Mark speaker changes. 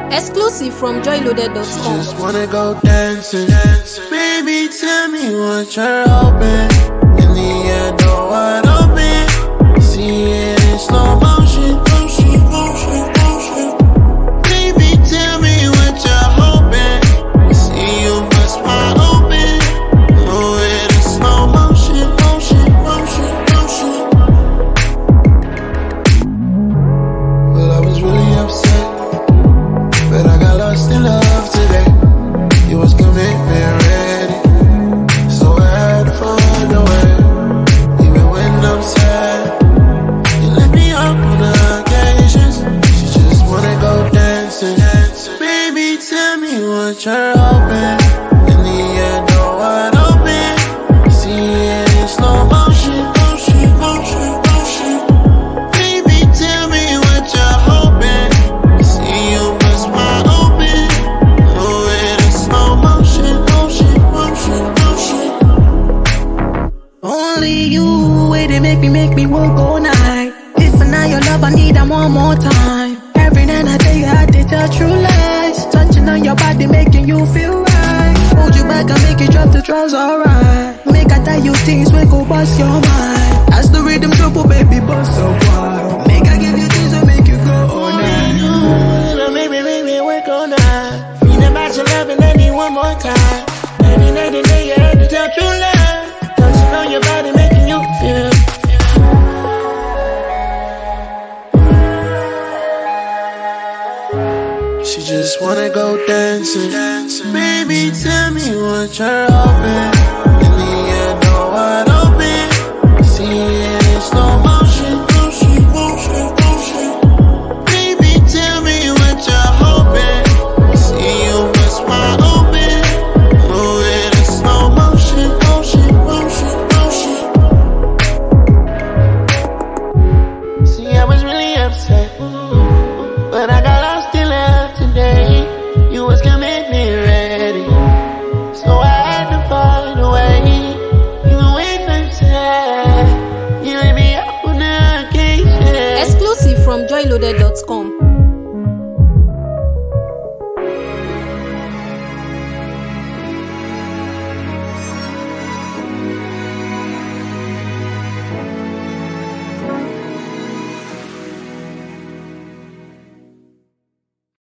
Speaker 1: Exclusive from joyloaded.com.
Speaker 2: Just wanna go dancing. Baby, tell me what you're hoping. In the end, no wide open. See it in slow motion. Baby, tell me what you're hoping. See you bust wide open. Move it in slow motion. Well, I was really upset, but I got lost in love today. You was commitment ready, so I had to find a way. Even when I'm sad, you lift me up on the occasions. She just wanna go dancing. Baby, tell me what you're hoping. In the end, no wide open. See it in slow motion. Baby, tell me what you're hoping. See you bust wide open. Move it in slow motion.
Speaker 3: Only you, way they make me work all night. If I not your love, I need them one more time. Every night I day, I did tell true lies. Touching on your body, making you feel right. Hold you back and make you drop the draws, alright. Make I tell you things, we go bust your mind. That's the rhythm trouble, baby, bust so wild. Make I give you things that make you go all night.
Speaker 2: Make me work all night. Feeling about your love and let me one more time. Every night and day, I had to tell true love. Touching on your body, making you feel. She just wanna go dancing. Baby, tell me what you're hoping. In the end, no wide open. See it in slow motion. Baby, tell me what you're hoping. See you bust wide open. Move it in slow motion. See, I was really upset, but I got lost in love today. You was commitment ready, so I had to find a way. Even when I'm sad, you let me up on the occasion.
Speaker 1: Exclusive from joyloaded.com.